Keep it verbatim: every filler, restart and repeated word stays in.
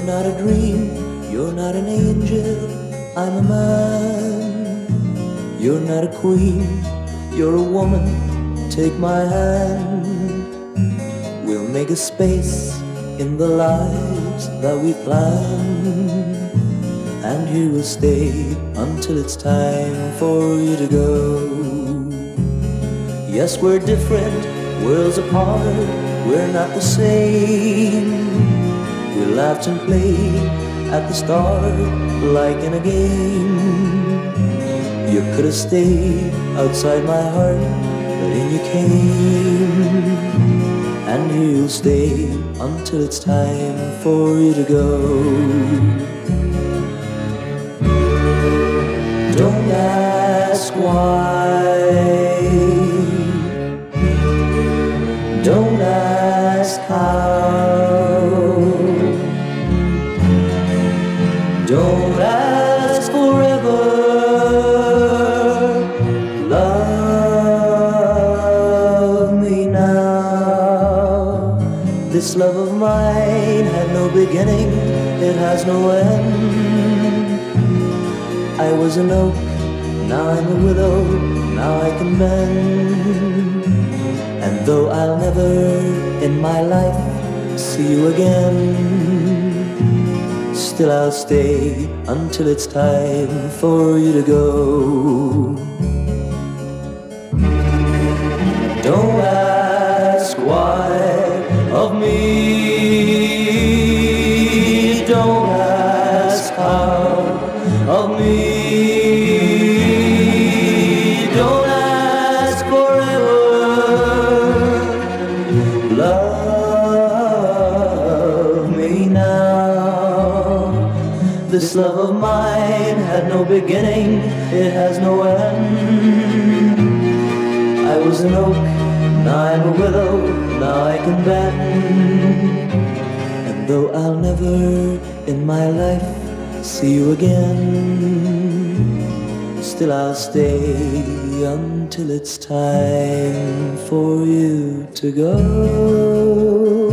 not a dream, you're not an angel, I'm a man. You're not a queen, you're a woman, take my hand. We'll make a space in the lives that we plan, and here we'll stay until it's time for you to go. Yes, we're different, worlds apart, we're not the same. We laughed and played at the start like in a game. You could have stayed outside my heart, but in you came. And here you'll stay until it's time for you to go. Don't ask why, don't ask how, don't ask forever. Love me now. This love of mine had no beginning, it has no end. I was an oak, now I'm a willow, now I can bend. And though I'll never in my life see you again, still I'll stay until it's time for you to go. Don't ask why of me, don't ask how of me, don't ask forever. Love me now. This love of mine had no beginning, it has no end. I was an oak, now I'm a willow, now I can bend. And though I'll never in my life see you again, still I'll stay until it's time for you to go.